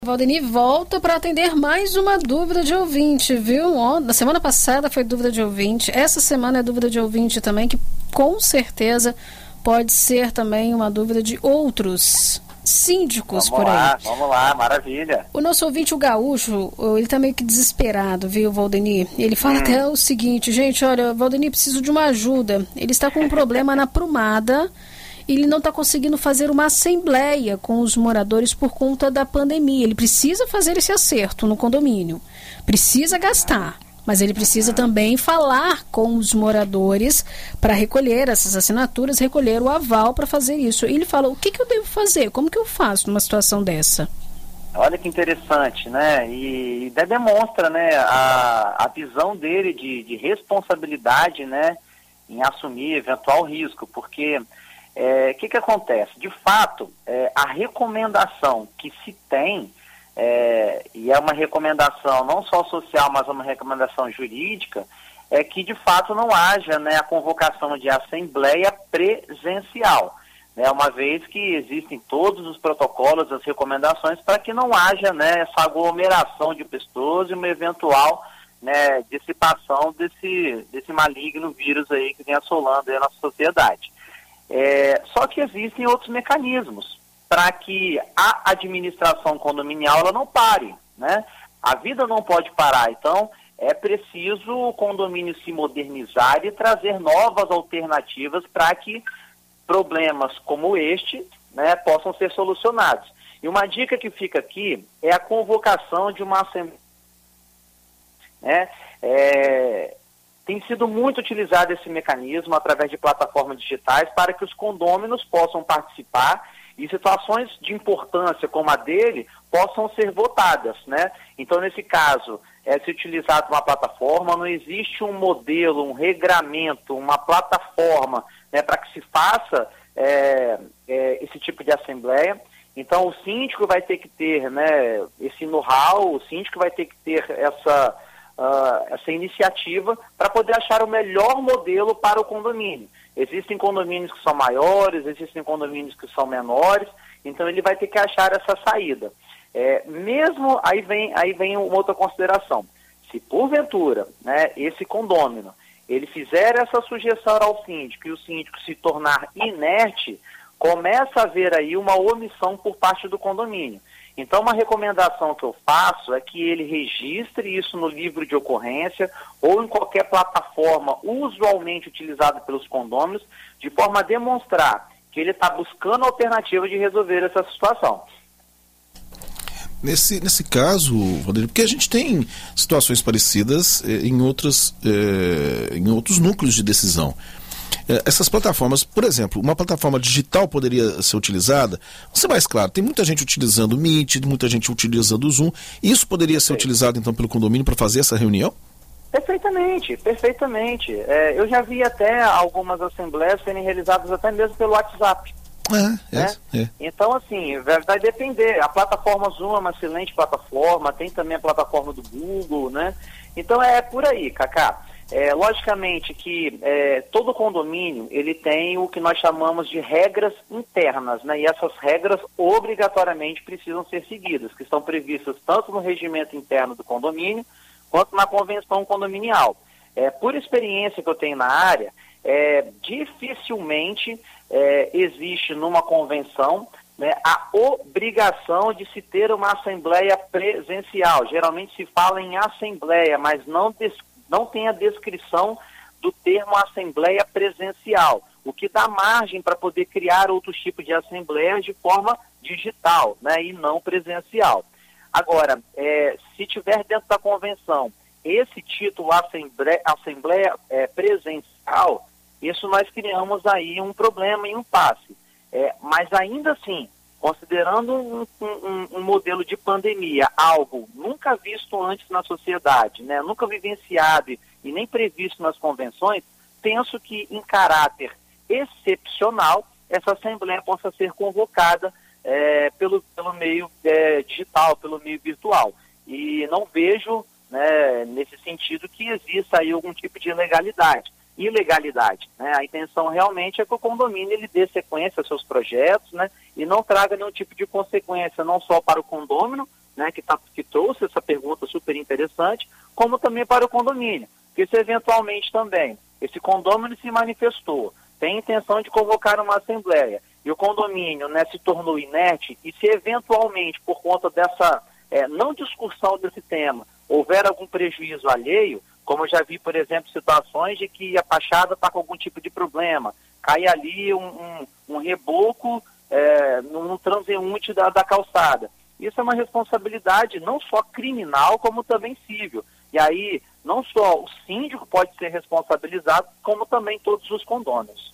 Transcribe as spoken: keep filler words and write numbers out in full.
Valdeni volta para atender mais uma dúvida de ouvinte, viu? Na semana passada foi dúvida de ouvinte, essa semana é dúvida de ouvinte também, que com certeza pode ser também uma dúvida de outros síndicos vamos por aí. Vamos lá, vamos lá, maravilha. O nosso ouvinte, o Gaúcho, ele tá meio que desesperado, viu, Valdeni? Ele fala hum. até o seguinte: gente, olha, Valdeni, preciso de uma ajuda. Ele está com um problema na prumada. Ele não está conseguindo fazer uma assembleia com os moradores por conta da pandemia. Ele precisa fazer esse acerto no condomínio, precisa gastar, mas ele precisa também falar com os moradores para recolher essas assinaturas, recolher o aval para fazer isso. E ele fala: o que, que eu devo fazer? Como que eu faço numa situação dessa? Olha que interessante, né? E, e demonstra, né, a, a visão dele de, de responsabilidade, né, em assumir eventual risco, porque o é, que, que acontece? De fato, é, a recomendação que se tem, é, e é uma recomendação não só social, mas uma recomendação jurídica, é que de fato não haja, né, a convocação de assembleia presencial, né, uma vez que existem todos os protocolos, as recomendações para que não haja, né, essa aglomeração de pessoas e uma eventual, né, dissipação desse, desse maligno vírus aí que vem assolando aí a nossa sociedade. É, só que existem outros mecanismos para que a administração condominial ela não pare, né? A vida não pode parar, então é preciso o condomínio se modernizar e trazer novas alternativas para que problemas como este, né, possam ser solucionados. E uma dica que fica aqui é a convocação de uma assembleia, né? É, tem sido muito utilizado esse mecanismo através de plataformas digitais para que os condôminos possam participar e situações de importância como a dele possam ser votadas, né? Então, nesse caso, é se utilizado uma plataforma, não existe um modelo, um regramento, uma plataforma, né, para que se faça é, é, esse tipo de assembleia. Então, o síndico vai ter que ter, né, esse know-how, o síndico vai ter que ter essa... Uh, essa iniciativa para poder achar o melhor modelo para o condomínio. Existem condomínios que são maiores, existem condomínios que são menores, então ele vai ter que achar essa saída. É, mesmo, aí vem, aí vem uma outra consideração, se porventura, né, esse condômino, ele fizer essa sugestão ao síndico e o síndico se tornar inerte, começa a haver aí uma omissão por parte do condomínio. Então, uma recomendação que eu faço é que ele registre isso no livro de ocorrência ou em qualquer plataforma usualmente utilizada pelos condôminos, de forma a demonstrar que ele está buscando alternativa de resolver essa situação. Nesse, nesse caso, Rodrigo, porque a gente tem situações parecidas eh, em, outras, eh, em outros núcleos de decisão. Essas plataformas, por exemplo, uma plataforma digital poderia ser utilizada, vou ser mais claro, tem muita gente utilizando o Meet, muita gente utilizando o Zoom, isso poderia ser utilizado então pelo condomínio para fazer essa reunião? Perfeitamente, perfeitamente. É, eu já vi até algumas assembleias serem realizadas até mesmo pelo WhatsApp. É, né? é, é. Então, assim, vai, vai depender. A plataforma Zoom é uma excelente plataforma, tem também a plataforma do Google, né? Então é por aí, Cacá. É, logicamente que é, todo condomínio ele tem o que nós chamamos de regras internas, né? E essas regras obrigatoriamente precisam ser seguidas, que estão previstas tanto no regimento interno do condomínio quanto na convenção condominial. É, por experiência que eu tenho na área, é, dificilmente é, existe numa convenção, né, a obrigação de se ter uma assembleia presencial. Geralmente se fala em assembleia, mas não des- não tem a descrição do termo assembleia presencial, o que dá margem para poder criar outros tipos de assembleias de forma digital, né, e não presencial. Agora, é, se tiver dentro da convenção esse título assembleia, assembleia é, presencial, isso nós criamos aí um problema e um impasse. É, mas ainda assim, considerando um, um, um modelo de pandemia, algo nunca visto antes na sociedade, né, nunca vivenciado e nem previsto nas convenções, penso que em caráter excepcional, essa assembleia possa ser convocada é, pelo, pelo meio é, digital, pelo meio virtual. E não vejo, né, nesse sentido que exista aí algum tipo de ilegalidade. ilegalidade, né? A intenção realmente é que o condomínio ele dê sequência aos seus projetos, né? E não traga nenhum tipo de consequência, não só para o condômino, né? Que, tá, que trouxe essa pergunta super interessante, como também para o condomínio. Porque se eventualmente também esse condomínio se manifestou, tem intenção de convocar uma assembleia, e o condomínio, né, se tornou inerte, e se eventualmente, por conta dessa é, não discussão desse tema, houver algum prejuízo alheio, como eu já vi, por exemplo, situações de que a fachada está com algum tipo de problema, cai ali um, um, um reboco é, num transeunte da, da calçada. Isso é uma responsabilidade não só criminal, como também civil. E aí, não só o síndico pode ser responsabilizado, como também todos os condôminos.